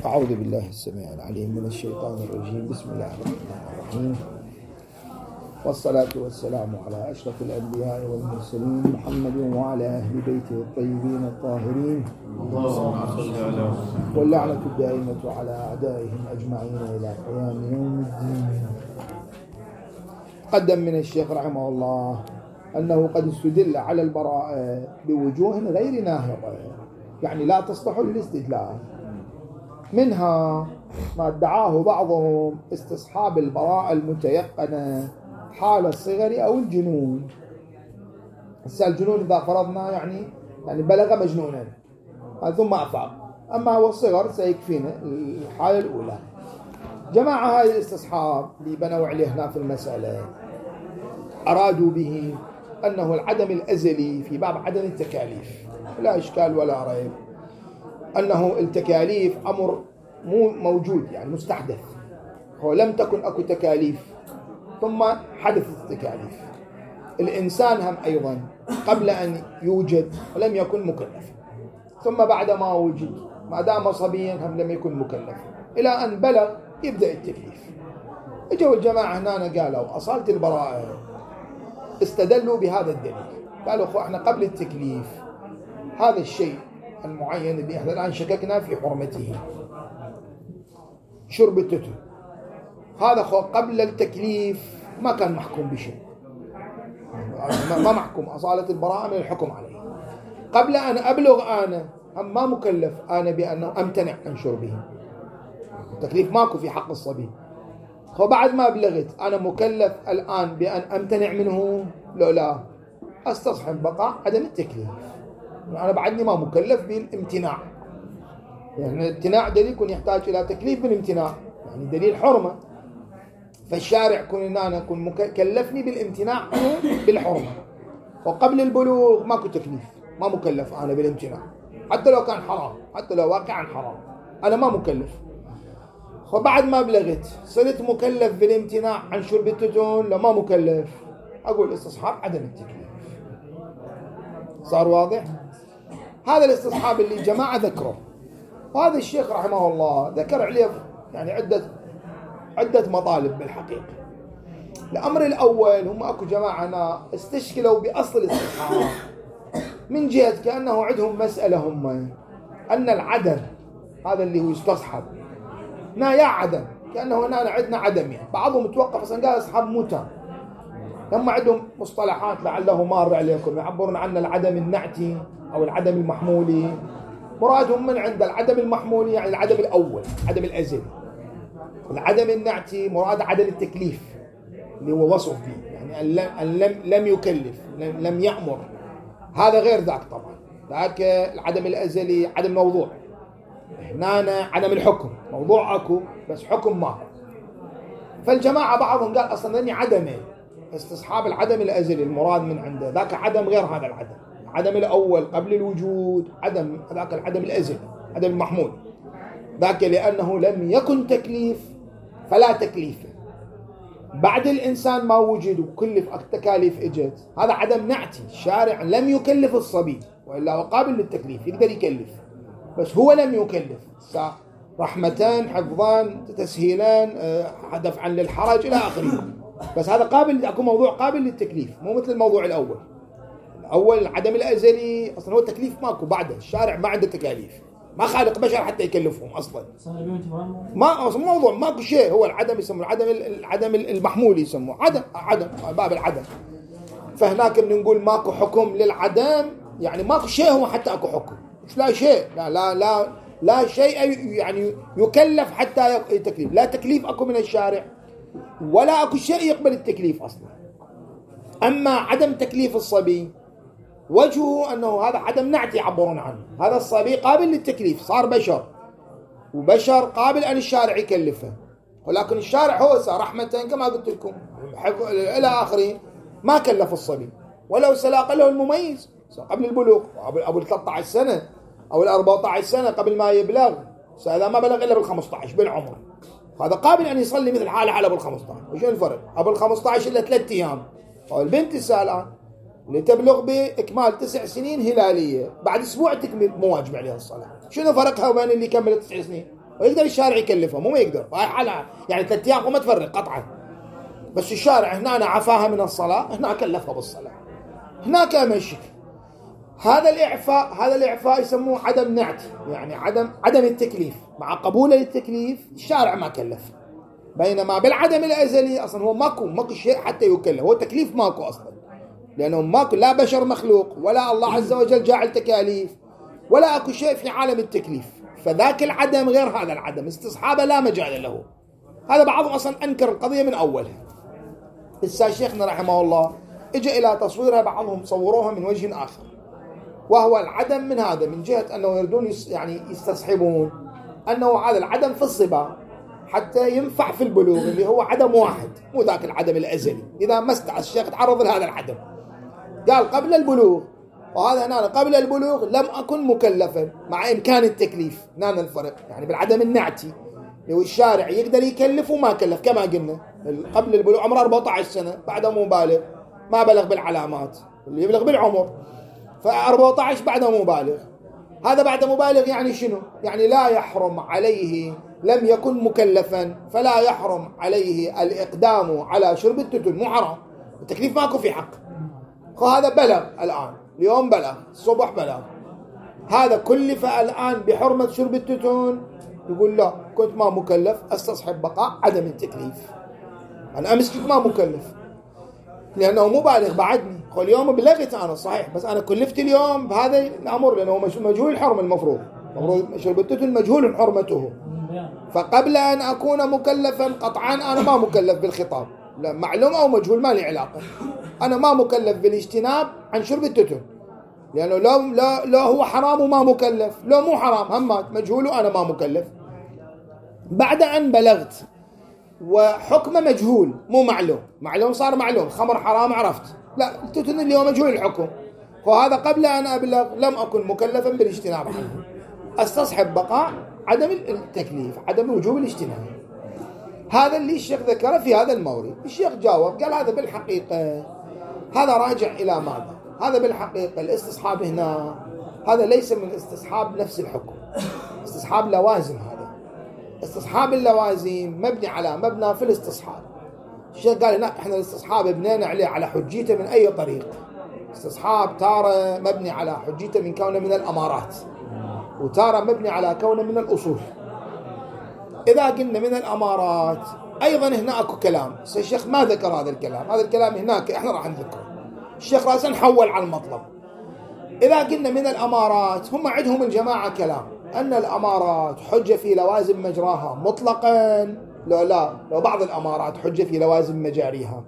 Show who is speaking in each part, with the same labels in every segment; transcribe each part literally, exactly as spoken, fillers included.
Speaker 1: أعوذ بالله السميع العليم من الشيطان الرجيم. بسم الله الرحمن الرحيم، والصلاة والسلام على أشرف الأنبياء والمرسلين محمد وعلى أهل بيته الطيبين الطاهرين، واللعنة الدائمة على أعدائهم أجمعين إلى قيام يوم الدين. قدم من الشيخ رحمه الله أنه قد استدل على البراءة بوجوه غير ناهضة، يعني لا تصلح للاستدلال. منها ما ادعاه بعضهم استصحاب البراءة المتيقنة حال الصغر أو الجنون. هسه الجنون إذا فرضنا يعني يعني بلغ مجنونا ثم أفاق، أما هو الصغر سيكفينا الحالة الأولى. جماعة هاي الاستصحاب اللي بنوا عليه هنا في المسألة أرادوا به أنه العدم الأزلي في باب عدم التكاليف، لا إشكال ولا ريب أنه التكاليف أمر مو موجود، يعني مستحدث. هو لم تكن أكو تكاليف ثم حدثت التكاليف. الإنسان هم أيضا قبل أن يوجد ولم يكن مكلف، ثم بعد ما وجد ما دام صبيا هم لم يكن مكلف إلى أن بلغ يبدأ التكليف. اجوا الجماعة هنا قالوا أصالة البراءة، استدلوا بهذا الدليل، قالوا أخو احنا قبل التكليف هذا الشيء المعين اللي احنا الآن شككنا في حرمته، شرب التتر، هذا خو قبل التكليف ما كان محكوم بشيء، ما محكوم، أصالة البراءة من الحكم عليه. قبل أن أبلغ أنا هم ما مكلف أنا بأنه أمتنع عن شربه، التكليف ماكو في حق الصبي. وبعد ما بلغت أنا مكلف الآن بأن أمتنع منه؟ لا لا، أستصحب بقاء عدم التكليف، أنا بعدني ما مكلف بالامتناع. يعني الامتناع دليل يكون يحتاج إلى تكليف بالامتناع، يعني دليل حرمة. فالشارع كون إن أنا كون مكلفني بالامتناع بالحرمة، وقبل البلوغ ماكو تكليف، ما مكلف أنا بالامتناع حتى لو كان حرام، حتى لو واقعا حرام أنا ما مكلف. وبعد ما بلغت صرت مكلف بالامتناع عن شرب التتون، لما مكلف أقول استصحاب عدم التكليف. صار واضح؟ هذا الاستصحاب اللي جماعة ذكره، وهذا الشيخ رحمه الله ذكر عليه يعني عدة عدة مطالب بالحقيقة. الأمر الأول هم أكو جماعة استشكلوا بأصل الاستصحاب من جهة كأنه عندهم مسألة هم أن العدم هذا اللي هو يستصحب نا يا عدم، كأنه هنا عندنا عدم، يعني بعضهم متوقف أصلا قال أصحاب موتى، هم عندهم مصطلحات لعله مار عليكم يعبرون عن العدم النعتي أو العدم المحمولي. مرادهم من عند العدم المحمولي يعني العدم الأول، عدم الأزلي. العدم النعتي مراد عدم التكليف اللي هو وصف فيه، يعني أن لم لم يكلف، لم يأمر. هذا غير ذاك طبعا، ذاك العدم الأزلي عدم موضوع. هنا عدم الحكم، موضوع أكو بس حكم ماكو. فالجماعة بعضهم قال أصلا أني عدمه، استصحاب العدم الأزلي المراد من عنده ذاك عدم غير هذا العدم. العدم الأول قبل الوجود عدم، ذاك العدم الأزلي عدم المحمول، ذاك لأنه لم يكن تكليف فلا تكليف. بعد الإنسان ما وجد وكلف التكاليف إجت، هذا عدم نعتي، الشارع لم يكلف الصبي وإلا هو قابل للتكليف يقدر يكلف، بس هو لم يكلف رحمتان حفظان تسهيلان دفعا للحرج إلى آخره. بس هذا قابل، أكو موضوع قابل للتكليف، مو مثل الموضوع الأول. الأول العدم الأزلي أصلا هو التكليف ماكو، بعده الشارع ما عنده تكاليف، ما خالق بشر حتى يكلفهم أصلا، ما أصلا موضوع ماكو شيء. هو العدم يسموه العدم العدم المحمول، يسموه عدم عدم باب العدم. فهناك بنقول ماكو حكم للعدم، يعني ماكو شيء هو حتى أكو حكم، مش لا شيء، لا لا لا لا شيء يعني يكلف حتى يتكليف، لا تكليف أكو من الشارع ولا أكو شيء يقبل التكليف أصلا. أما عدم تكليف الصبي وجهه أنه هذا عدم نعتي يعبرون عنه، هذا الصبي قابل للتكليف، صار بشر، وبشر قابل أن الشارع يكلفه، ولكن الشارع هو صار رحمة كما قلت لكم إلى آخره ما كلف الصبي. ولو سلاق له المميز قبل البلوغ، أبو ثلاثة عشر سنة أو الأربعة عشر سنة قبل ما يبلغ، إذا ما بلغ إلا بالخمسة عشر بالعمر، هذا قابل أن يصلي مثل حاله على أبو الخمسة عشر. وش الفرق؟ أبو الخمسة عشر إلا ثلاثة أيام، والبنت السالان اللي تبلغ بإكمال تسع سنين هلالية بعد أسبوع تكمل مواجب عليها الصلاة. شنو فرقها وبين اللي كمل تسع سنين؟ ويقدر الشارع يكلفه، مو ما يقدر هاي حالة يعني ثلاث أيام وما تفرق قطعا. بس الشارع هنا عفاها من الصلاة، هنا كلفها بالصلاة، هناك أمشي. هذا الإعفاء هذا الإعفاء يسموه عدم نعت، يعني عدم عدم التكليف. مع قبوله للتكليف الشارع ما كلف، بينما بالعدم الأزلي أصلا هو ماكو ماكو شيء حتى يكلف، هو تكليف ماكو أصلا، لأنه ماكو لا بشر مخلوق ولا الله عز وجل جاعل تكاليف ولا أكو شيء في عالم التكليف. فذاك العدم غير هذا العدم، استصحابه لا مجال له. هذا بعضهم أصلا أنكر القضية من أولها. إسا شيخنا رحمه الله إجا إلى تصويرها، بعضهم صوروها من وجه آخر، وهو العدم من هذا من جهة أنه يردون يعني يستصحبون أنه هذا العدم في الصبا حتى ينفع في البلوغ، اللي هو عدم واحد مو ذاك العدم الأزلي. إذا ما استعى الشيخ تعرض لهذا العدم قال قبل البلوغ، وهذا هنا قبل البلوغ لم أكن مكلفا مع إمكان التكليف. هنا الفرق يعني بالعدم النعتي اللي هو الشارع يقدر يكلف وما كلف، كما قلنا قبل البلوغ عمره أربعة عشر سنة، بعد مبالغ ما بلغ بالعلامات، اللي يبلغ بالعمر فأربعة عشر بعد مبالغ. هذا بعد مبالغ يعني شنو؟ يعني لا يحرم عليه، لم يكن مكلفا فلا يحرم عليه الإقدام على شرب التتن، مو حرام، التكليف ماكو في حق. وهذا بلغ الآن، اليوم بلغ، الصبح بلغ، هذا كلف الآن بحرمة شرب التتن، يقول لا كنت ما مكلف، استصحب بقاء عدم التكليف. أنا أمس كنت ما مكلف لأنه مبالغ بعدني، اليوم بلغت أنا صحيح، بس أنا كلفت اليوم بهذا الأمر لأنه مجهول الحرمة. المفروض المفروض شرب التتن مجهول حرمته، فقبل أن أكون مكلفا قطعا أنا ما مكلف بالخطاب، لا معلوم أو مجهول ما لي علاقة، أنا ما مكلف بالاجتناب عن شرب التتن، لأنه لو لا لا هو حرام وما مكلف، لو مو حرام همات مجهول وأنا ما مكلف. بعد أن بلغت وحكم مجهول مو معلوم، معلوم صار معلوم، خمر حرام عرفت، لا التتن اليوم مجهول الحكم، وهذا قبل أن أبلغ لم أكن مكلفا بالاجتناب عنه، استصحب بقاء عدم التكليف، عدم وجوب الاجتناب. هذا اللي الشيخ ذكره في هذا المورد. الشيخ جاوب قال هذا بالحقيقة هذا راجع إلى ماذا؟ هذا بالحقيقة الاستصحاب هنا هذا ليس من استصحاب نفس الحكم، استصحاب لوازم. هذا استصحاب اللوازم مبني على مبنى في الاستصحاب. الشيخ قال هناك احنا الاستصحاب بنينا عليه على حجيته من أي طريق. استصحاب تارة مبني على حجيته من كونه من الأمارات، وتارة مبني على كونه من الأصول. إذا قلنا من الأمارات أيضا هنا أكو كلام، الشيخ ما ذكر هذا الكلام، هذا الكلام هناك إحنا راح نذكره. الشيخ راسا حول على المطلب. إذا قلنا من الأمارات، هم عندهم الجماعة كلام أن الأمارات حجة في لوازم مجراها مطلقا، لو لا لو بعض الأمارات حجة في لوازم مجاريها.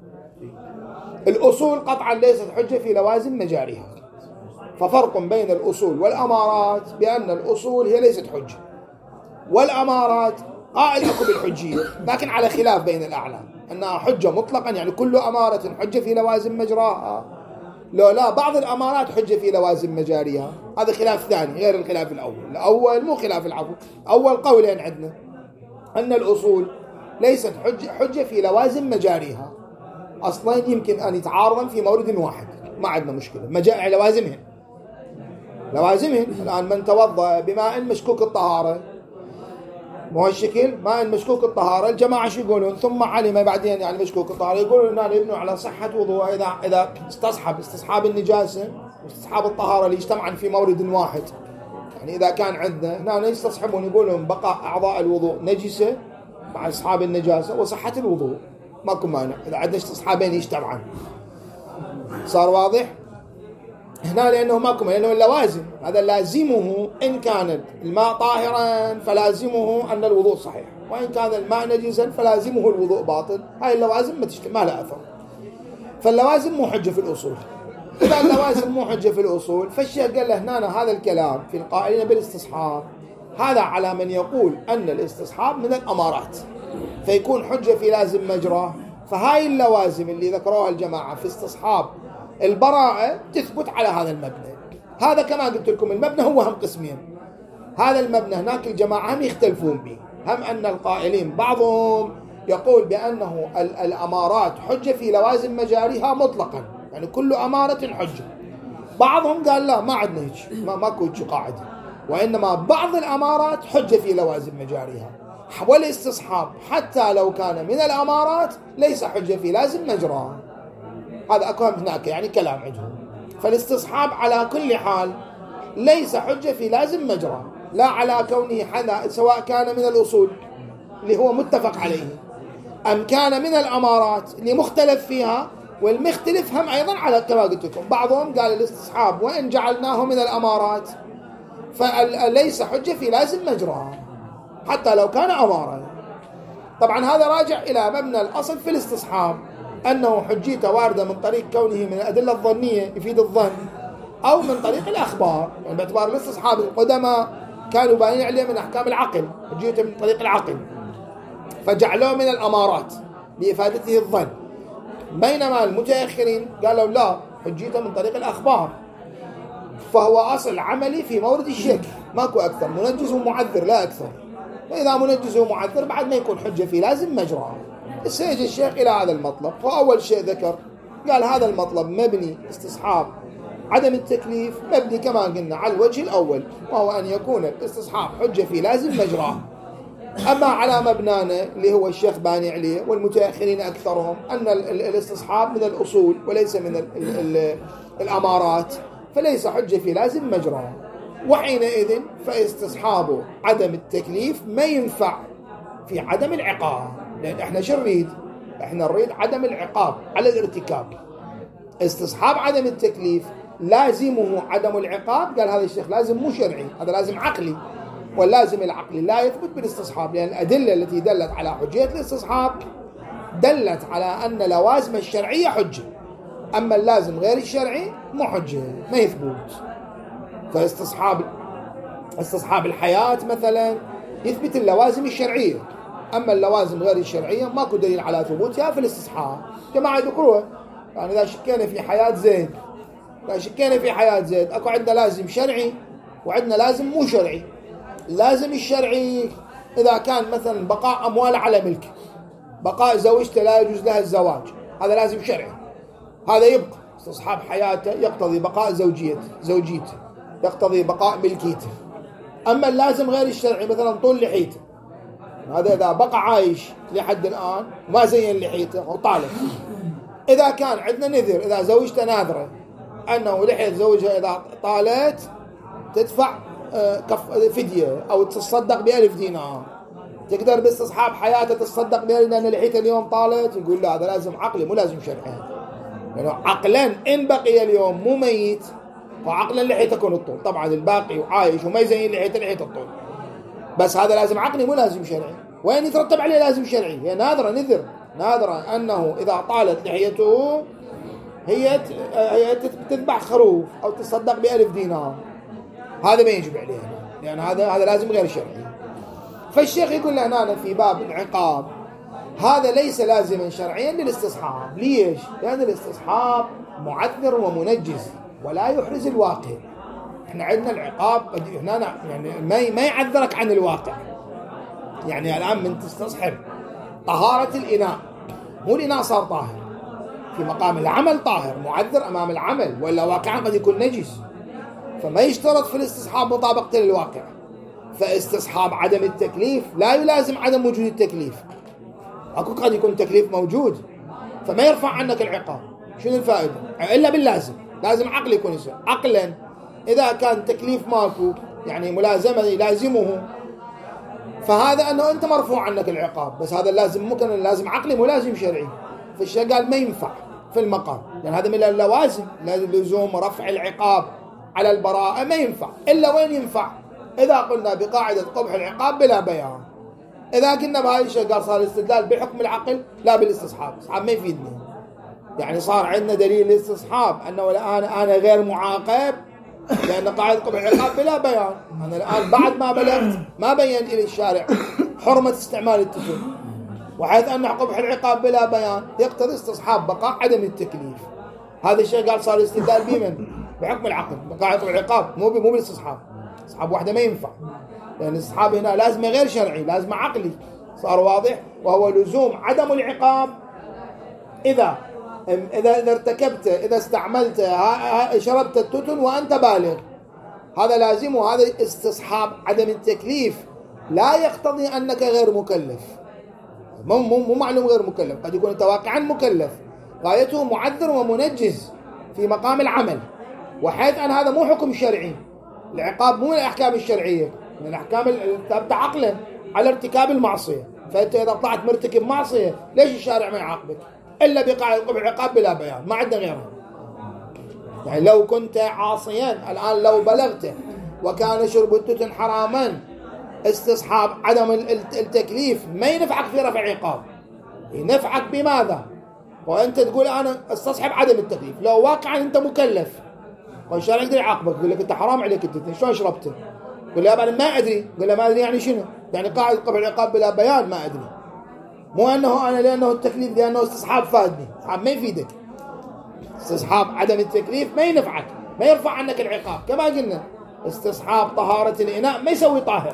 Speaker 1: الأصول قطعا ليست حجة في لوازم مجاريها، ففرق بين الأصول والأمارات بأن الأصول هي ليست حجة، والأمارات قائل أكو بالحجية، لكن على خلاف بين الأعلام أنها حجة مطلقا، يعني كل أمارة حجة في لوازم مجراها، لو لا بعض الأمارات حجة في لوازم مجاريها. هذا خلاف ثاني غير الخلاف الأول. الأول مو خلاف العفو، أول قولين عندنا أن الأصول ليست حجة, حجة في لوازم مجاريها، أصلا يمكن أن يتعارضا في مورد واحد، ما عندنا مشكلة، مجاري لوازمهن لوازمهن الآن من توضأ بماء مشكوك الطهارة، مو هالشكل ماء مشكوك الطهارة، الجماعة شو يقولون؟ ثم علم بعدين يعني مشكوك الطهارة، يقولون أنه يبنوا على صحة وضوء إذا إذا استصحب استصحاب النجاسة واستصحاب الطهارة اللي يجتمعن في مورد واحد. يعني إذا كان عندنا هنا يستصحبون يقولون بقاء أعضاء الوضوء نجسة مع استصحاب النجاسة وصحة الوضوء، ماكو مانع إذا عندنا استصحابين يجتمعن. صار واضح؟ هنا لأنه ماكو، لأنه اللوازم هذا لازمه إن كان الماء طاهرا فلازمه أن الوضوء صحيح، وإن كان الماء نجسا فلازمه الوضوء باطل. هاي اللوازم ما تشت... ما لها أثر، فاللوازم مو حجة في الأصول. إذا اللوازم مو حجة في الأصول، فالشيخ قال له هنا هذا الكلام في القائلين بالاستصحاب هذا على من يقول أن الاستصحاب من الأمارات فيكون حجة في لازم مجراه. فهاي اللوازم اللي ذكروها الجماعة في استصحاب البراءة تثبت على هذا المبنى. هذا كما قلت لكم المبنى هو هم قسمين، هذا المبنى هناك الجماعة هم يختلفون به، هم أن القائلين بعضهم يقول بأنه الأمارات حجة في لوازم مجاريها مطلقا، يعني كل أمارة حجة. بعضهم قال لا ما عندنا هيك، ما ماكو هيك قاعدة، وإنما بعض الأمارات حجة في لوازم مجاريها، والاستصحاب حتى لو كان من الأمارات ليس حجة في لازم مجراها. هذا أكو هناك يعني كلام عندهم. فالاستصحاب على كل حال ليس حجة في لازم مجراه، لا على كونه حدا سواء كان من الأصول اللي هو متفق عليه أم كان من الأمارات اللي مختلف فيها. والمختلف هم أيضا على كما قلت لكم، بعضهم قال الاستصحاب وإن جعلناه من الأمارات فليس حجة في لازم مجراه حتى لو كان أمارا. طبعا هذا راجع إلى مبنى الأصل في الاستصحاب أنه حجيته واردة من طريق كونه من الأدلة الظنية يفيد الظن، أو من طريق الأخبار، يعني باعتبار الاستصحاب القدماء كانوا بانين عليه من أحكام العقل، حجيته من طريق العقل فجعلوه من الأمارات لإفادته الظن، بينما المتأخرين قالوا لا، حجيته من طريق الأخبار، فهو أصل عملي في مورد الشك ماكو أكثر، منجز ومعذر لا أكثر. فإذا منجز ومعذر بعد ما يكون حجة في لازم مجراه. سيجي الشيخ إلى هذا المطلب، فأول شيء ذكر قال هذا المطلب مبني استصحاب عدم التكليف مبني كما قلنا على الوجه الأول، وهو أن يكون الاستصحاب حجة في لازم مجراه. أما على مبنانا اللي هو الشيخ باني عليه والمتأخرين أكثرهم أن الاستصحاب من الأصول وليس من ال ال ال الأمارات، فليس حجة في لازم مجراه. وحينئذ فاستصحاب عدم التكليف ما ينفع في عدم العقاب، لأن احنا شو نريد؟ احنا نريد عدم العقاب على الارتكاب. استصحاب عدم التكليف لازمه عدم العقاب، قال هذا الشيخ لازم مو شرعي، هذا لازم عقلي، واللازم العقلي لا يثبت بالاستصحاب، لأن الأدلة التي دلت على حجية الاستصحاب دلت على أن لوازم الشرعية حجة، أما اللازم غير الشرعي مو حجة ما يثبت. فاستصحاب استصحاب الحياة مثلا يثبت اللوازم الشرعية، أما اللوازم غير الشرعية ماكو دليل على ثبوتها في الاستصحاب. جماعة يذكروها، يعني إذا شكينا في حياة زيد إذا شكينا في حياة زيد أكو عندنا لازم شرعي وعندنا لازم مو شرعي. اللازم الشرعي إذا كان مثلا بقاء أمواله على ملك، بقاء زوجته لا يجوز لها الزواج، هذا لازم شرعي، هذا يبقى استصحاب حياته يقتضي بقاء زوجيته زوجيته يقتضي بقاء ملكيته. أما اللازم غير الشرعي مثلا طول لحيته، هذا إذا بقى عايش لحد الآن وما زين لحيته وطالب. إذا كان عندنا نذر، إذا زوجته ناذرة أنه لحية زوجها إذا طالت تدفع فدية أو تصدق بألف دينار، تقدر باستصحاب حياته تصدق بألف لأن لحيته اليوم طالت، يقول لا هذا لازم عقلي مو لازم شرعي، لأنه يعني عقلا إن بقي اليوم مو ميت فعقلا لحيته تكون الطول، طبعا الباقي وعايش وما يزين لحيته لحيته الطول، بس هذا لازم عقلي مو لازم شرعي. وين يترتب عليه لازم شرعي؟ هي نادرة نذر نادرة أنه إذا طالت لحيته هي هي تذبح خروف أو تصدق بألف دينار، هذا ما يجب عليه، لأن هذا هذا لازم غير شرعي. فالشيخ يقول لنا أنا في باب العقاب هذا ليس لازما شرعيا للاستصحاب. ليش؟ لأن الاستصحاب معذر ومنجز ولا يحرز الواقع. احنا عندنا العقاب هنا يعني ما ما يعذرك عن الواقع. يعني الآن من تستصحب طهارة الإناء، مو الإناء صار طاهر، في مقام العمل طاهر معذر أمام العمل، ولا واقعا قد يكون نجس، فما يشترط في الاستصحاب مطابقة للواقع. فاستصحاب عدم التكليف لا يلازم عدم وجود التكليف، أكو قد يكون تكليف موجود فما يرفع عنك العقاب. شنو الفائدة؟ إلا باللازم، لازم عقل يكون يسوي. عقلا إذا كان تكليف ماكو يعني ملازمة يلازمه، فهذا أنه أنت مرفوع عنك العقاب، بس هذا اللازم ممكن لازم عقلي مو لازم شرعي. فالشيء قال ما ينفع في المقام، لأن يعني هذا من اللوازم، لزوم رفع العقاب على البراءة ما ينفع. إلا وين ينفع؟ إذا قلنا بقاعدة قبح العقاب بلا بيان. إذا قلنا بهذا الشيء قال صار الاستدلال بحكم العقل لا بالاستصحاب، استصحاب ما يفيدني. يعني صار عندنا دليل الاستصحاب أنه الآن أنا غير معاقب لأن قاعدة قبح العقاب بلا بيان. أنا الآن بعد ما بلغت ما بين إلى الشارع حرمة استعمال التفل، وحيث أن قبح العقاب بلا بيان يقتضي استصحاب بقاء عدم التكليف. هذا الشيء قال صار الاستدلال بمن؟ بحكم العقل، بقاعدة قبح العقاب مو مو بالاستصحاب. استصحاب واحدة ما ينفع، لأن الاستصحاب هنا لازم غير شرعي، لازم عقلي. صار واضح؟ وهو لزوم عدم العقاب إذا إذا إذا ارتكبت إذا استعملت شربت التتن وأنت بالغ، هذا لازم، وهذا استصحاب عدم التكليف لا يقتضي أنك غير مكلف. مو مو مو معلوم غير مكلف، قد يكون أنت واقعا مكلف، غايته معذر ومنجز في مقام العمل، وحيث أن هذا مو حكم شرعي. العقاب مو من الأحكام الشرعية، من الأحكام الثابتة عقلا على ارتكاب المعصية. فأنت إذا طلعت مرتكب معصية ليش الشارع ما يعاقبك؟ إلا بقاعدة قبل العقاب بلا بيان، ما عندنا غيرها. يعني لو كنت عاصيا الآن، لو بلغت وكان شرب التتن حراما، استصحاب عدم التكليف ما ينفعك في رفع عقاب، ينفعك بماذا؟ وأنت تقول أنا استصحب عدم التكليف. لو واقعا أنت مكلف والشارع يقدر يعاقبك، يقول لك أنت حرام عليك التتن، شلون شربته؟ يقول له أنا ما أدري. يقول له ما أدري يعني شنو؟ يعني قاعد قبل العقاب بلا بيان، ما أدري. مو أنه أنا لأنه التكليف، لأنه استصحاب فادني، استصحاب ما يفيدك. استصحاب عدم التكليف ما ينفعك، ما يرفع عنك العقاب. كما قلنا استصحاب طهارة الإناء ما يسوي طاهر،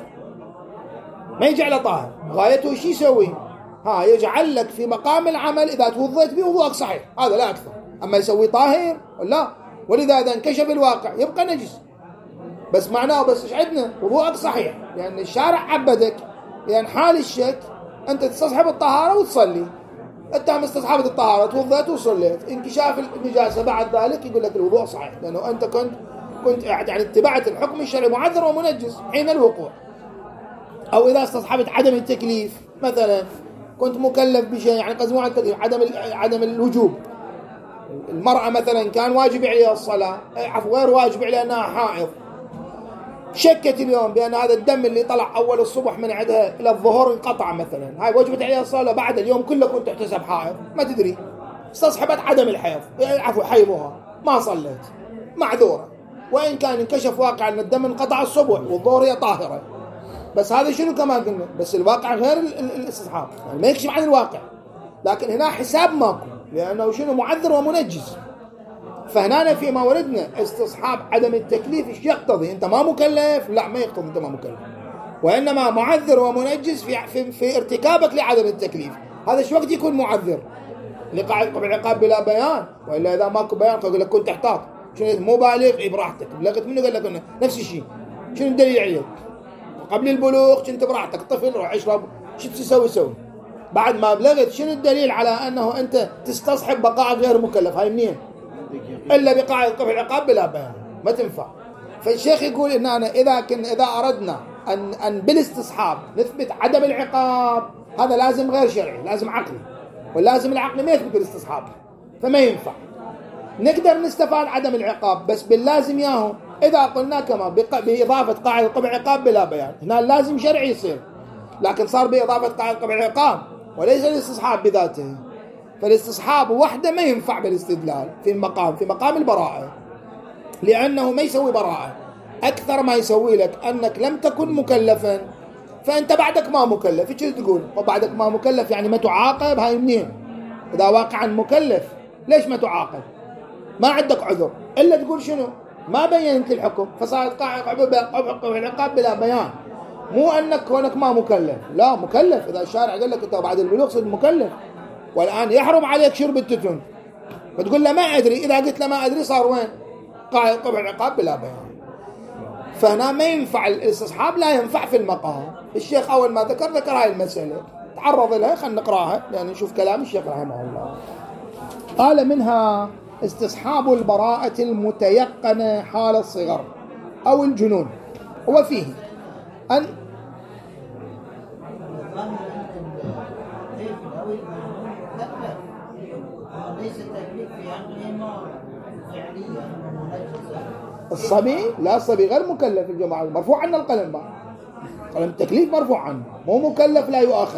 Speaker 1: ما يجعله طاهر، غايته شو يسوي؟ ها يجعل لك في مقام العمل إذا توضيت به وضوءك صحيح، هذا لا أكثر. أما يسوي طاهر لا. ولذا إذا انكشف الواقع يبقى نجس، بس معناه بس إيش عندنا؟ وضوءك صحيح، لأن يعني الشارع عبدك، لأن يعني حال الشك أنت تستصحب الطهارة وتصلي، أنت هم استصحبت الطهارة توضيت وصليت، انكشاف النجاسة بعد ذلك يقول لك الوضوء صحيح، لأنه أنت كنت كنت يعني اتبعت الحكم الشرعي معذر ومنجس حين الوقوع. أو إذا استصحبت عدم التكليف، مثلا كنت مكلف بشيء، يعني قصدي عن التكليف عدم عدم الوجوب. المرأة مثلا كان واجب عليها الصلاة، عفوا غير واجب عليها أنها حائض، شكت اليوم بأن هذا الدم اللي طلع أول الصبح من عندها إلى الظهر انقطع مثلا، هاي وجبت عليها الصلاة، بعد اليوم كله كنت تحتسب حائض، ما تدري، استصحبت عدم الحيض، عفوا حيضها، ما صليت، معذورة، وإن كان انكشف واقع أن الدم انقطع الصبح والظهر هي طاهرة. بس هذا شنو كما قلنا؟ بس الواقع غير الاستصحاب، يعني ما يكشف عن الواقع، لكن هنا حساب ماكو، لأنه شنو؟ معذر ومنجز. فهنا فيما وردنا استصحاب عدم التكليف ايش يقتضي؟ انت ما مكلف؟ لا، ما يقتضي انت ما مكلف، وانما معذر ومنجز في في, في ارتكابك لعدم التكليف. هذا شو وقت يكون معذر؟ لقاعد بالعقاب بلا بيان، والا اذا ماكو بيان يقول لك كنت تحتاط، شنو مو بالغ؟ اي براحتك، بلغت منه قال لك نفس الشيء، شنو الدليل عليك؟ قبل البلوغ كنت براحتك، طفل روح اشرب، شو تسوي سوي. بعد ما بلغت شنو الدليل على انه انت تستصحب بقاء غير مكلف؟ هاي منين؟ إلا بقاعدة قبل العقاب بلا بيان، ما تنفع. فالشيخ يقول إن أنا إذا كن إذا أردنا أن أن بالاستصحاب نثبت عدم العقاب، هذا لازم غير شرعي، لازم عقلي، ولازم العقل ما يثبت الاستصحاب، فما ينفع. نقدر نستفاد عدم العقاب بس باللازم ياهو، إذا قلنا كما بإضافة قاعدة قبل العقاب بلا بيان، هنا لازم شرعي يصير، لكن صار بإضافة قاعدة قبل العقاب وليس الاستصحاب بذاته. فالاستصحاب وحده ما ينفع بالاستدلال في المقام في مقام البراءة، لأنه ما يسوي براءة، أكثر ما يسوي لك أنك لم تكن مكلفا فأنت بعدك ما مكلف. إيش تقول؟ وبعدك ما مكلف يعني ما تعاقب؟ هاي منين؟ إذا واقعا مكلف ليش ما تعاقب؟ ما عندك عذر إلا تقول شنو؟ ما بينت الحكم فصارت قاعدة العقاب بلا بيان. مو أنك كونك ما مكلف، لا مكلف. إذا الشارع قال لك أنت بعد البلوغ صرت مكلف، والآن يحرم عليك شرب التتن، فتقول له ما أدري، إذا قلت له ما أدري صار وين؟ قاعد طبع العقاب بلا بيان. فهنا ما ينفع الاستصحاب، لا ينفع في المقام. الشيخ أول ما ذكر ذكر هاي المسألة، تعرض لها، خلينا نقراها يعني نشوف كلام الشيخ رحمه الله. قال منها استصحاب البراءة المتيقنة حال الصغر أو الجنون، وفيه أن الصبي، لا الصبي غير مكلف الجماعة، مرفوع عنه القلم بقى. قلم التكليف مرفوع عنه، مو مكلف لا يؤاخذ.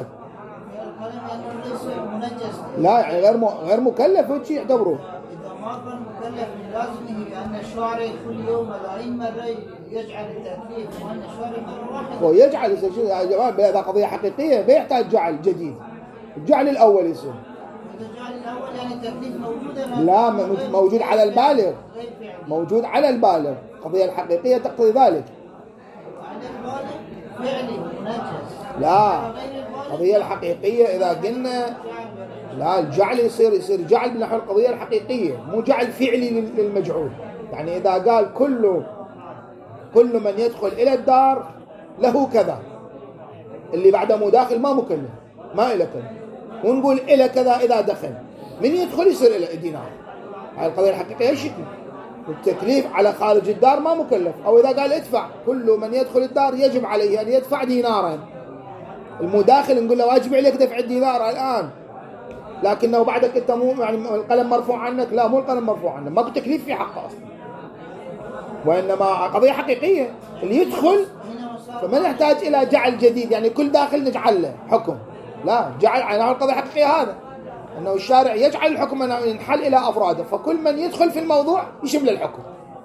Speaker 1: لا يعني غير م... غير مكلف وشي يعتبروه.
Speaker 2: إذا ما كان مكلف من لازمه بأن الشارع كل يوم ملايين مرة يجعل التكليف، وأن الشارع مرة واحدة
Speaker 1: ويجعل يا جماعة هذا قضية حقيقية، ما يحتاج جعل جديد. الجعل الأول يصير.
Speaker 2: الجعل الأول يعني التكليف موجودة؟
Speaker 1: لا موجود على البالغ، موجود على البالغ. القضية الحقيقية تقتضي ذلك.
Speaker 2: على البالغ فعلي منجز.
Speaker 1: لا القضية الحقيقية إذا قلنا لا الجعل يصير يصير جعل بنحو القضية الحقيقية، مو جعل فعلي للمجعول. يعني إذا قال كله كل من يدخل إلى الدار له كذا، اللي بعده مو داخل ما مكلف، ما إلى كذا. ونقول إلى كذا إذا دخل، من يدخل يصير إلى دينار. هاي القضية الحقيقية الشكل. التكليف على خارج الدار ما مكلف. أو إذا قال ادفع، كل من يدخل الدار يجب عليه أن يدفع دينارا. المداخل نقول له واجب عليك دفع الدينار الآن، لكنه بعدك أنت مو يعني القلم مرفوع عنك. لا، مو القلم مرفوع عنك، ماكو تكليف في حقه أصلا، وإنما قضية حقيقية. اللي يدخل فما نحتاج إلى جعل جديد، يعني كل داخل نجعل له حكم. لا، جعل على القضية الحقيقية هذا، أنه الشارع يجعل الحكم ينحل إلى أفراده، فكل من يدخل في الموضوع يشمل الحكم.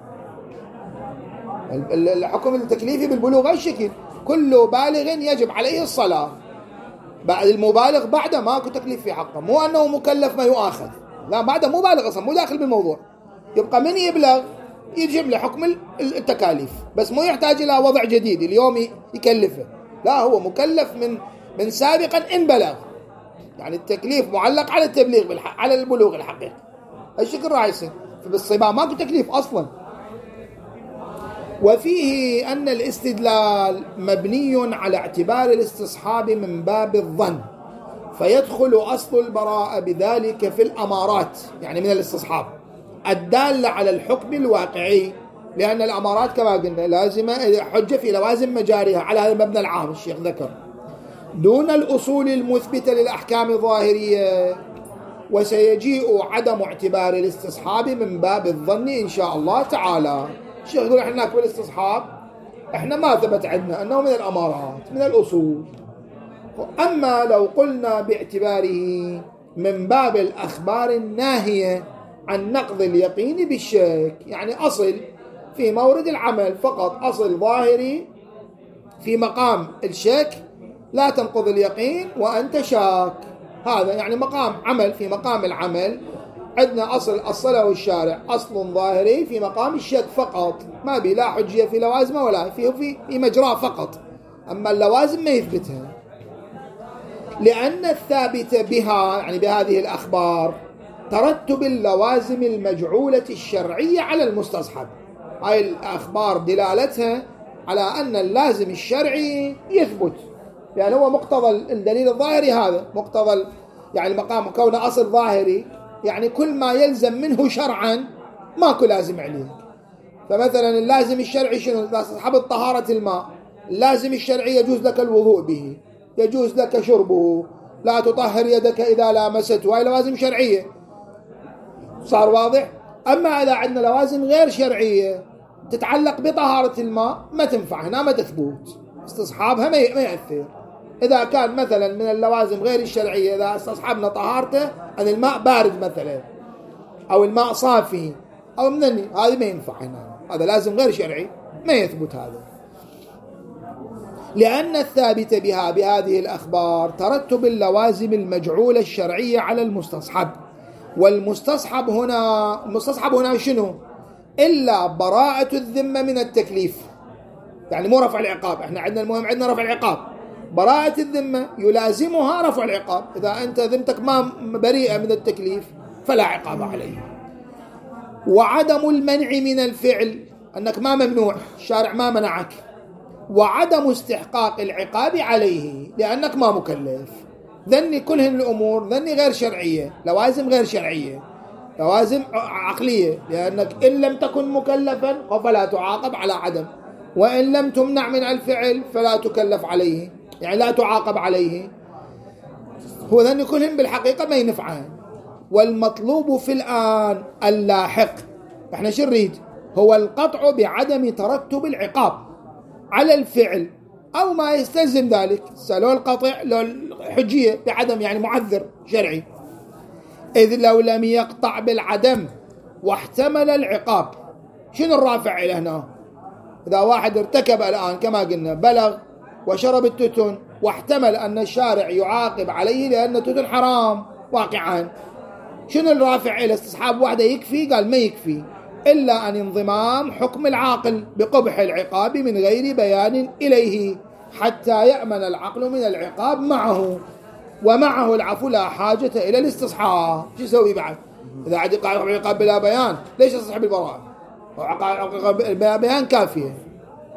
Speaker 1: الحكم التكليفي بالبلوغ الشكل، كل بالغ يجب عليه الصلاة. بعد المبالغ بعده ماكو تكليف في حقه، مو أنه مكلف ما يؤاخذ، لا، بعده مو بالغ أصلا، مو داخل بالموضوع. يبقى من يبلغ يجب له حكم التكاليف، بس مو يحتاج إلى وضع جديد اليوم يكلفه. لا، هو مكلف من من سابقا إن بلغ. يعني التكليف معلق على التبليغ بالحق، على البلوغ الحقيقي. الشكل راح يصير بالصبا ماكو تكليف أصلا. وفيه أن الاستدلال مبني على اعتبار الاستصحاب من باب الظن، فيدخل أصل البراءة بذلك في الأمارات، يعني من الاستصحاب الدالة على الحكم الواقعي، لأن الأمارات كما قلنا لازمة حجة في لوازم مجاريها على هذا المبنى العام الشيخ ذكر، دون الأصول المثبتة للأحكام الظاهرية. وسيجيء عدم اعتبار الاستصحاب من باب الظن إن شاء الله تعالى. الشيخ يقول احنا في الاستصحاب احنا ما ثبت عندنا أنه من الأمارات، من الأصول. أما لو قلنا باعتباره من باب الأخبار الناهية عن نقض اليقين بالشك، يعني أصل في مورد العمل فقط، أصل ظاهري في مقام الشك لا تنقض اليقين وأنت شاك، هذا يعني مقام عمل في مقام العمل. عندنا أصل أصله الشارع أصل ظاهري في مقام الشك فقط، ما بي لا حجية في لوازمه ولا في في مجراه فقط، أما اللوازم ما يثبتها، لأن الثابت بها يعني بهذه الأخبار ترتب اللوازم المجعولة الشرعية على المستصحب. هاي الأخبار دلالتها على أن اللازم الشرعي يثبت، يعني هو مقتضى الدليل الظاهري، هذا مقتضى يعني مقام كونه أصل ظاهري، يعني كل ما يلزم منه شرعا ماكو لازم عليه. فمثلا اللازم الشرعي شنو؟ إذا استصحبت طهارة الماء، اللازم الشرعي يجوز لك الوضوء به، يجوز لك شربه، لا تطهر يدك إذا لامسته، هاي لوازم شرعية. صار واضح؟ أما إذا عندنا لوازم غير شرعية تتعلق بطهارة الماء ما تنفع هنا، ما تثبت استصحابها، ما يأثر. إذا كان مثلا من اللوازم غير الشرعية، إذا استصحبنا طهارته أن الماء بارد مثلا أو الماء صافي أو منني، هذا ما ينفع هنا، هذا لازم غير شرعي ما يثبت هذا، لأن الثابت بها بهذه الأخبار ترتب اللوازم المجعولة الشرعية على المستصحب. والمستصحب هنا المستصحب هنا شنو؟ إلا براءة الذمة من التكليف، يعني مو رفع العقاب. احنا عندنا المهم عندنا رفع العقاب، براءة الذمة يلازمها رفع العقاب. إذا أنت ذمتك ما بريئة من التكليف فلا عقاب عليه. وعدم المنع من الفعل، أنك ما ممنوع، الشارع ما منعك، وعدم استحقاق العقاب عليه لأنك ما مكلف. ذني كلهن الأمور ذني غير شرعية، لوازم غير شرعية، لوازم عقلية، لأنك إن لم تكن مكلفا فلا تعاقب على عدم، وإن لم تمنع من الفعل فلا تكلف عليه، يعني لا تعاقب عليه. هو ذني كلهن بالحقيقة ما ينفعان. والمطلوب في الآن اللاحق، احنا شو نريد؟ هو القطع بعدم ترتب العقاب على الفعل أو ما يستلزم ذلك، لو القطع لو الحجية بعدم يعني معذر شرعي، إذ لو لم يقطع بالعدم واحتمل العقاب، شنو الرافع إلى هنا؟ إذا واحد ارتكب الآن كما قلنا بلغ وشرب التتن واحتمل أن الشارع يعاقب عليه لأن التتن حرام واقعا، شنو الرافع إلى استصحاب واحدة يكفي؟ قال ما يكفي إلا أن انضمام حكم العاقل بقبح العقاب من غير بيان إليه حتى يأمن العقل من العقاب معه، ومعه العفو لا حاجة إلى الاستصحاب. شو يسوي بعد؟ إذا عاد يقع العقاب بلا بيان ليش يستصحب البراءة؟ العقاب بلا بيان كافية،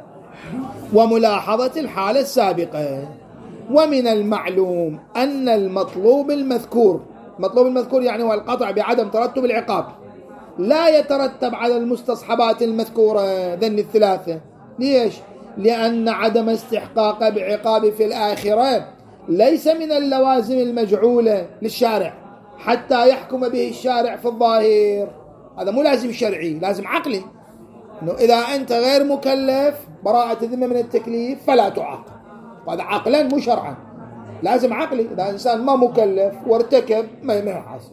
Speaker 1: وملاحظة الحالة السابقة. ومن المعلوم أن المطلوب المذكور، المطلوب المذكور يعني هو القطع بعدم ترتب العقاب، لا يترتب على المستصحبات المذكورة ذن الثلاثة. ليش؟ لأن عدم استحقاق بعقاب في الآخرة ليس من اللوازم المجعولة للشارع حتى يحكم به الشارع في الظاهر. هذا مو لازم شرعي، لازم عقلي، إنه إذا أنت غير مكلف براءة الذمة من التكليف فلا تعاقب. هذا عقلا مو شرعا، لازم عقلي. إذا إنسان ما مكلف وارتكب ما يحاسب.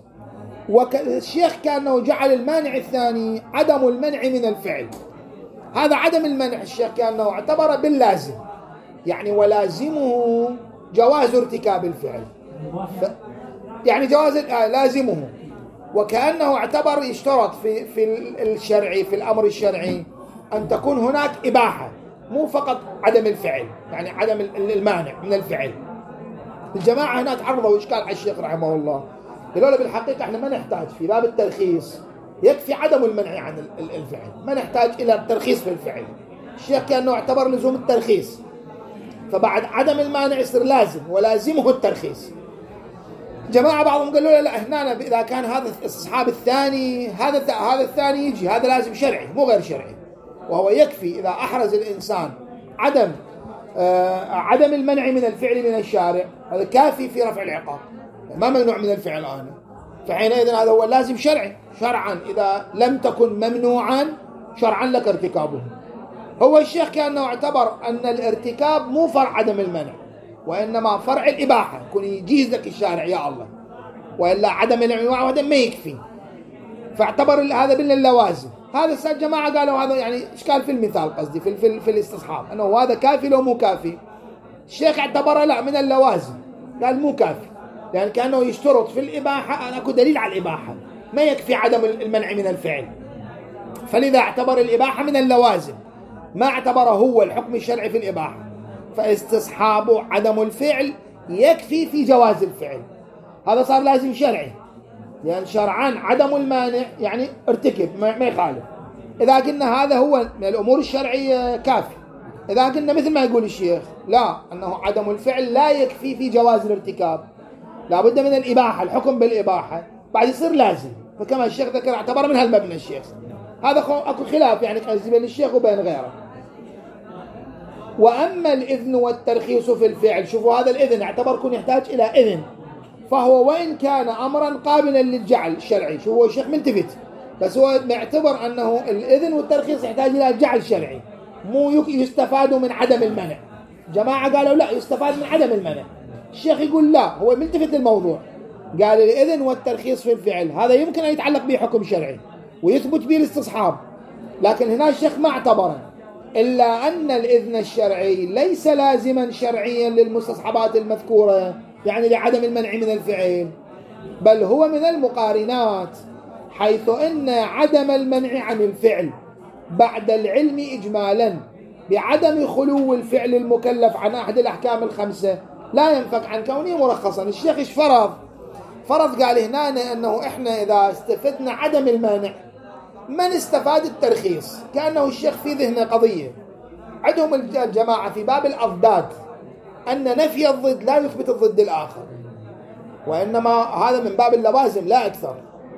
Speaker 1: والشيخ كأنه جعل المانع الثاني عدم المنع من الفعل. هذا عدم المنع الشيخ كأنه اعتبر باللازم، يعني ولازمه جواز ارتكاب الفعل، ف... يعني جواز آه لازمه. وكأنه اعتبر يشترط في في الشرعي، في الأمر الشرعي أن تكون هناك إباحة، مو فقط عدم الفعل، يعني عدم المانع من الفعل. الجماعة هنا تعرضوا إشكال على الشيخ رحمه الله، قالوا له بالحقيقة احنا ما نحتاج في باب الترخيص، يكفي عدم المنع عن الفعل، ما نحتاج إلى الترخيص في الفعل. الشيخ كأنه اعتبر لزوم الترخيص، فبعد عدم المانع يصير لازم ولازمه الترخيص. جماعة بعضهم قالوا له لا هنا إذا كان هذا الاستصحاب الثاني، هذا هذا الثاني يجي، هذا لازم شرعي مو غير شرعي، وهو يكفي إذا أحرز الإنسان عدم آه عدم المنع من الفعل من الشارع، هذا كافي في رفع العقاب، ما ممنوع من الفعل أنا، فحينئذ هذا هو لازم شرعي. شرعا إذا لم تكن ممنوعا شرعا لك ارتكابه. هو الشيخ كأنه اعتبر أن الارتكاب مو فرع عدم المنع، وإنما فرع الإباحة، يكون يجيز لك الشارع يا الله، وإلا عدم المنع وهذا ما يكفي، فاعتبر هذا من اللوازم. هذا السنة جماعة قالوا هذا يعني إشكال في المثال، قصدي في في, في الاستصحاب، أنه هذا كافي لو مو كافي. الشيخ اعتبر لا من اللوازم، قال مو كافي، لأن يعني كأنه يشترط في الإباحة أن أكون دليل على الإباحة، ما يكفي عدم المنع من الفعل، فلذا اعتبر الإباحة من اللوازم، ما اعتبره هو الحكم الشرعي في الإباحة. فاستصحاب عدم الفعل يكفي في جواز الفعل، هذا صار لازم شرعي، لأن يعني شرعان عدم المانع يعني ارتكب ما يخالف. إذا قلنا هذا هو من الأمور الشرعية كافي. إذا قلنا مثل ما يقول الشيخ لا، أنه عدم الفعل لا يكفي في جواز الارتكاب، لابد من الإباحة، الحكم بالإباحة بعد يصير لازم. فكما الشيخ ذكر اعتبر من هالمبنى الشيخ، هذا أكو خلاف يعني بين الشيخ وبين غيره. وأما الإذن والترخيص في الفعل، شوفوا هذا الإذن اعتبر كون يحتاج إلى إذن، فهو وإن كان أمرا قابلا للجعل الشرعي، شو هو الشيخ ملتفت، بس هو معتبر أنه الإذن والترخيص يحتاج إلى جعل شرعي، مو يستفاد من عدم المنع. جماعة قالوا لا يستفاد من عدم المنع، الشيخ يقول لا، هو ملتفت للموضوع، قال الإذن والترخيص في الفعل هذا يمكن أن يتعلق به حكم شرعي ويثبت به الاستصحاب، لكن هنا الشيخ ما اعتبره، إلا أن الإذن الشرعي ليس لازما شرعيا للمستصحبات المذكورة، يعني لعدم المنع من الفعل، بل هو من المقارنات، حيث أن عدم المنع عن الفعل بعد العلم إجمالا بعدم خلو الفعل المكلف عن أحد الأحكام الخمسة لا ينفك عن كونه مرخصا. الشيخ إيش فرض؟ فرض قال هنا أنه إحنا إذا استفدنا عدم المانع ما نستفاد الترخيص، كأنه الشيخ في ذهنه قضية عندهم الجماعة في باب الأضداد أن نفي الضد لا يثبت الضد الآخر، وإنما هذا من باب اللوازم لا أكثر،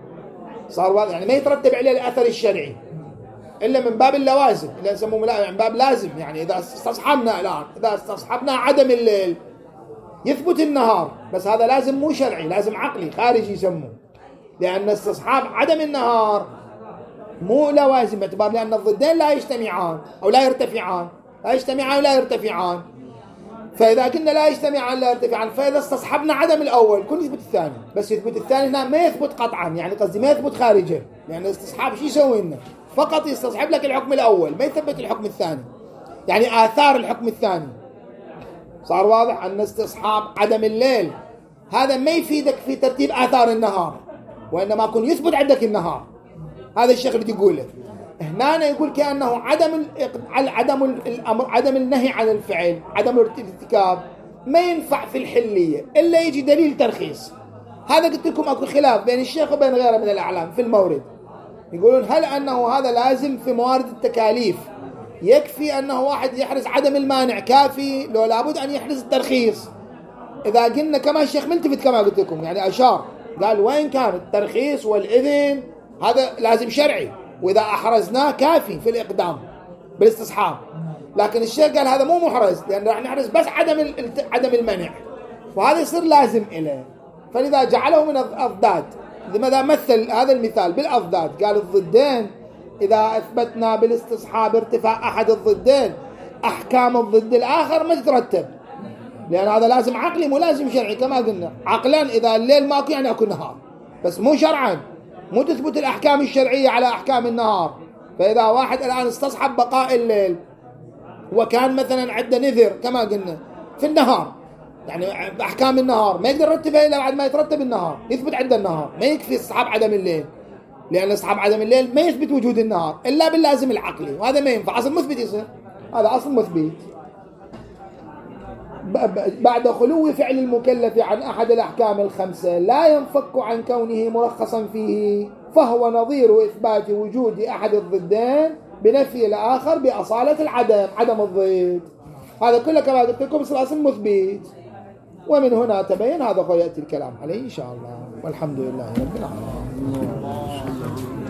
Speaker 1: صار واضح يعني ما يترتب عليه الأثر الشرعي إلا من باب اللوازم اللي نسموه يعني من باب لازم. يعني إذا استصحبنا الآن إذا استصحبنا عدم الليل يثبت النهار، بس هذا لازم مو شرعي، لازم عقلي خارجي يسموه، لأن استصحاب عدم النهار مو لوازم باعتبار لأن الضدين لا يجتمعان أو لا يرتفعان، لا يجتمعان ولا يرتفعان، فإذا كنا لا يجتمعان لا يرتفعان، فإذا استصحبنا عدم الأول كن يثبت الثاني، بس يثبت الثاني هنا ما يثبت قطعا، يعني قصدي ما يثبت خارجه، لأن الاستصحاب شو يسوي لنا؟ فقط يستصحب لك الحكم الأول ما يثبت الحكم الثاني، يعني آثار الحكم الثاني. صار واضح أن استصحاب عدم الليل هذا ما يفيدك في ترتيب آثار النهار، وإنما كن يثبت عندك النهار. هذا الشيخ اللي يقوله هنا، يقول كأنه عدم عدم الأمر عدم النهي عن الفعل عدم الارتكاب ما ينفع في الحلية إلا يجي دليل ترخيص. هذا قلت لكم أكو خلاف بين الشيخ وبين غيره من الأعلام في المورد، يقولون هل أنه هذا لازم في موارد التكاليف يكفي أنه واحد يحرز عدم المانع كافي، لو لابد أن يحرز الترخيص. إذا قلنا كما الشيخ ملتفت كما قلت لكم يعني أشار قال وين كان الترخيص والإذن هذا لازم شرعي، وإذا أحرزناه كافي في الإقدام بالاستصحاب. لكن الشيخ قال هذا مو محرز، لأن راح نحرز بس عدم عدم المنع، وهذا يصير لازم إليه. فلذا جعله من الأضداد. لماذا مثل هذا المثال بالأضداد؟ قال الضدين إذا أثبتنا بالاستصحاب ارتفاع أحد الضدين أحكام الضد الآخر ما تترتب، لأن هذا لازم عقلي مو لازم شرعي. كما قلنا عقلا إذا الليل ماكو يعني أكو نهار، بس مو شرعا، مو تثبت الأحكام الشرعية على أحكام النهار. فإذا واحد الآن استصحب بقاء الليل وكان مثلا عنده نذر كما قلنا في النهار، يعني أحكام النهار ما يقدر يرتبها إلا بعد ما يترتب النهار، يثبت عند النهار، ما يكفي استصحاب عدم الليل، لأن استصحاب عدم الليل ما يثبت وجود النهار إلا باللازم العقلي، وهذا ما ينفع. أصل مثبت يصير، هذا أصل مثبت. بعد خلو فعل المكلف عن أحد الأحكام الخمسة لا ينفك عن كونه مرخصا فيه، فهو نظير إثبات وجود أحد الضدين بنفي الآخر بأصالة العدم، عدم الضد. هذا كله كما قلت لكم أصل مثبت. ومن هنا تبين هذا يأتي الكلام عليه إن شاء الله، والحمد لله رب العالمين.